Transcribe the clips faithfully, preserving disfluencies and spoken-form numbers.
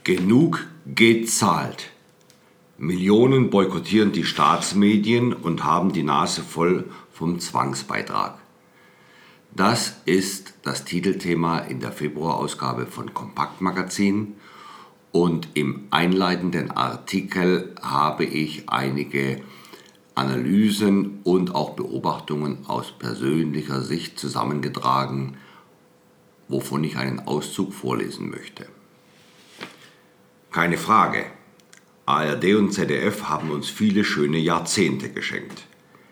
Genug gezahlt. Millionen boykottieren die Staatsmedien und haben die Nase voll vom Zwangsbeitrag. Das ist das Titelthema in der Februarausgabe von Kompakt Magazin, und im einleitenden Artikel habe ich einige Analysen und auch Beobachtungen aus persönlicher Sicht zusammengetragen, wovon ich einen Auszug vorlesen möchte. Keine Frage, A R D und Z D F haben uns viele schöne Jahrzehnte geschenkt.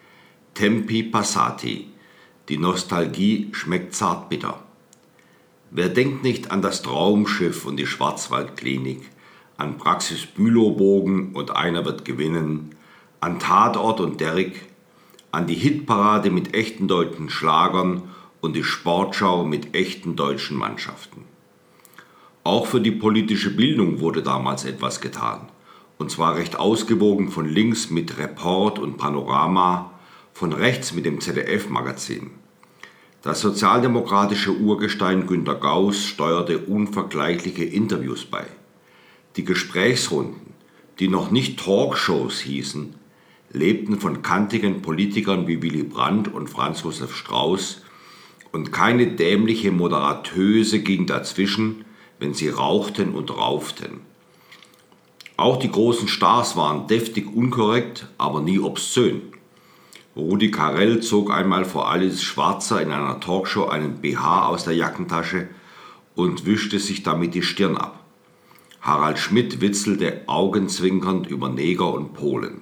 Tempi passati, die Nostalgie schmeckt zartbitter. Wer denkt nicht an das Traumschiff und die Schwarzwaldklinik, an Praxis Bülowbogen und Einer wird gewinnen, an Tatort und Derrick, an die Hitparade mit echten deutschen Schlagern und die Sportschau mit echten deutschen Mannschaften. Auch für die politische Bildung wurde damals etwas getan, und zwar recht ausgewogen, von links mit Report und Panorama, von rechts mit dem Z D F-Magazin. Das sozialdemokratische Urgestein Günter Gauss steuerte unvergleichliche Interviews bei. Die Gesprächsrunden, die noch nicht Talkshows hießen, lebten von kantigen Politikern wie Willy Brandt und Franz Josef Strauß, und keine dämliche Moderatöse ging dazwischen, wenn sie rauchten und rauften. Auch die großen Stars waren deftig unkorrekt, aber nie obszön. Rudi Carrell zog einmal vor Alice Schwarzer in einer Talkshow einen B H aus der Jackentasche und wischte sich damit die Stirn ab. Harald Schmidt witzelte augenzwinkernd über Neger und Polen.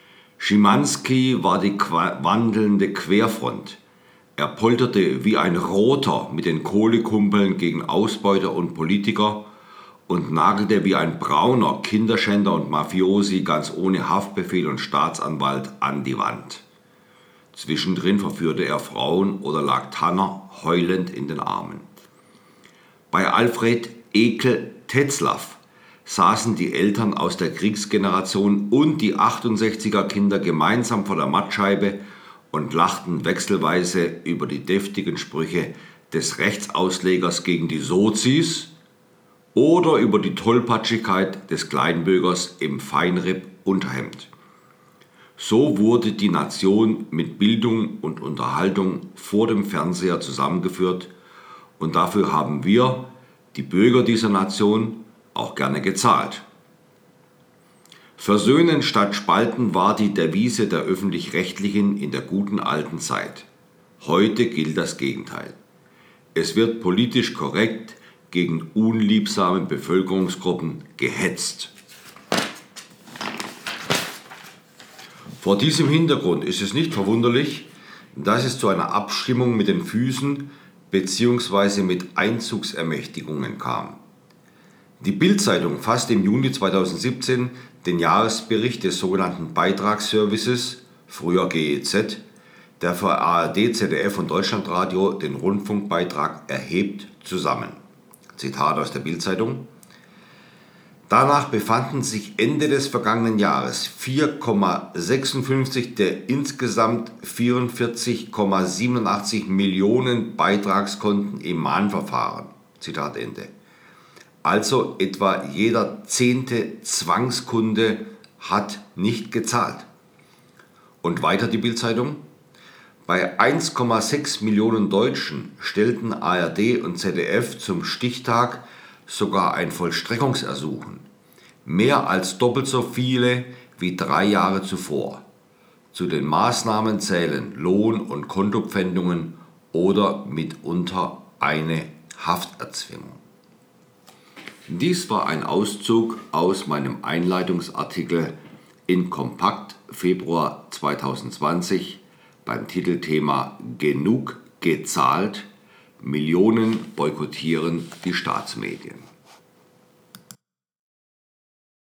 Schimanski war die wandelnde Querfront. Er polterte wie ein Roter mit den Kohlekumpeln gegen Ausbeuter und Politiker und nagelte wie ein Brauner Kinderschänder und Mafiosi ganz ohne Haftbefehl und Staatsanwalt an die Wand. Zwischendrin verführte er Frauen oder lag Tanner heulend in den Armen. Bei Alfred Ekel Tetzlaff saßen die Eltern aus der Kriegsgeneration und die achtundsechziger Kinder gemeinsam vor der Mattscheibe und lachten wechselweise über die deftigen Sprüche des Rechtsauslegers gegen die Sozis oder über die Tollpatschigkeit des Kleinbürgers im Feinripp-Unterhemd. So wurde die Nation mit Bildung und Unterhaltung vor dem Fernseher zusammengeführt, und dafür haben wir, die Bürger dieser Nation, auch gerne gezahlt. Versöhnen statt spalten war die Devise der Öffentlich-Rechtlichen in der guten alten Zeit. Heute gilt das Gegenteil. Es wird politisch korrekt gegen unliebsame Bevölkerungsgruppen gehetzt. Vor diesem Hintergrund ist es nicht verwunderlich, dass es zu einer Abstimmung mit den Füßen bzw. mit Einzugsermächtigungen kam. Die Bild-Zeitung fasste im Juni zweitausendsiebzehn den Jahresbericht des sogenannten Beitragsservices, früher G E Z, der für A R D, Z D F und Deutschlandradio den Rundfunkbeitrag erhebt, zusammen. Zitat aus der Bild-Zeitung: Danach befanden sich Ende des vergangenen Jahres vier Komma sechsundfünfzig der insgesamt vierundvierzig Komma siebenundachtzig Millionen Beitragskonten im Mahnverfahren. Zitat Ende. Also etwa jeder zehnte Zwangskunde hat nicht gezahlt. Und weiter die Bild-Zeitung: Bei eins Komma sechs Millionen Deutschen stellten A R D und Z D F zum Stichtag sogar ein Vollstreckungsersuchen, mehr als doppelt so viele wie drei Jahre zuvor. Zu den Maßnahmen zählen Lohn- und Kontopfändungen oder mitunter eine Hafterzwingung. Dies war ein Auszug aus meinem Einleitungsartikel in Kompakt Februar zweitausendzwanzig beim Titelthema Genug gezahlt. Millionen boykottieren die Staatsmedien.